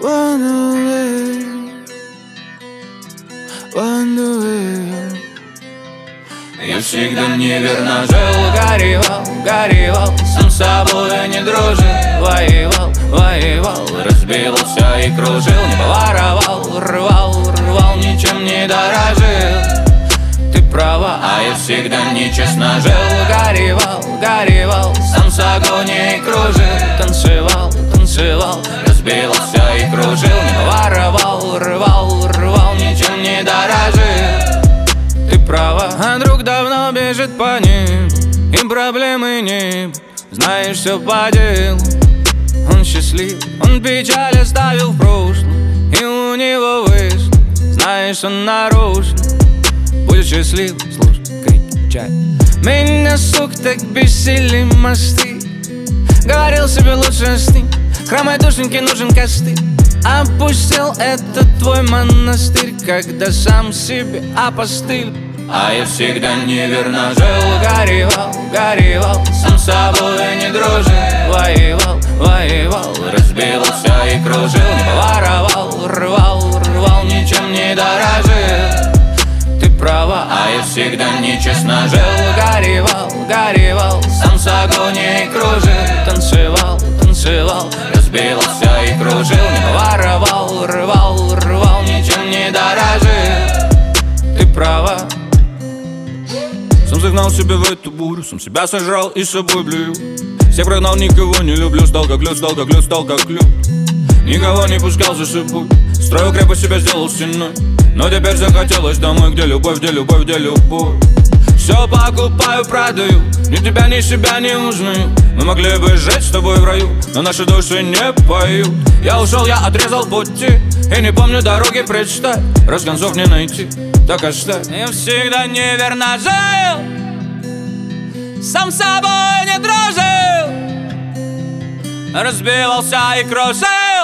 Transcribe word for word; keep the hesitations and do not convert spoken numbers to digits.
wanna live, wanna live. Я всегда неверно жил, горевал, горевал, сам с собой не дружил. Воевал, воевал, разбился и кружил. Не воровал, рвал, рвал, ничем не дорожил. Ты права, а я всегда нечестно жил. Горевал, горевал, сам с агонией кружил. Танцевал, танцевал, разбился и кружил. Не воровал, рвал, рвал, ничем не дорожил. Ты права, а друг давно бежит по ним, им проблемы не, знаешь, все по делу. Он счастлив, он печаль оставил в прошлом, и у него вышло, знаешь, он нарушил. Будет счастлив, слушай, кричать. Меня, сук, так бесили мосты. Говорил себе лучше с ним, хромой душеньке нужен костыль. Опустил этот твой монастырь, когда сам себе опостыль. А я всегда неверно жил, горевал, горевал, сам с собой не дружил. Воевал, воевал, разбился и кружил. Не воровал, рвал, рвал, ничем не дорожил. Ты права, а я всегда нечестно жил. Горевал, горевал, сам с агонией кружил. Танцевал, танцевал, разбился и кружил. Не воровал, рвал, рвал, ничем не дорожил. Ты права. Сам загнал себя в эту бурю, сам себя сожрал и с собой блюю. Всех прогнал, никого не люблю, стал как лед, стал как лед, стал как лед. Никого не пускал за собой, строил крепость, себя сделал стеной. Но теперь захотелось домой, где любовь, где любовь, где любовь. Все покупаю, продаю, ни тебя, ни себя не узнаю. Мы могли бы жить с тобой в раю, но наши души не поют. Я ушел, я отрезал пути, и не помню дороги, представь. Раз концов не найти, так оставь. Я всегда неверно жил, сам с собой не дружил. Разбивался и крушил.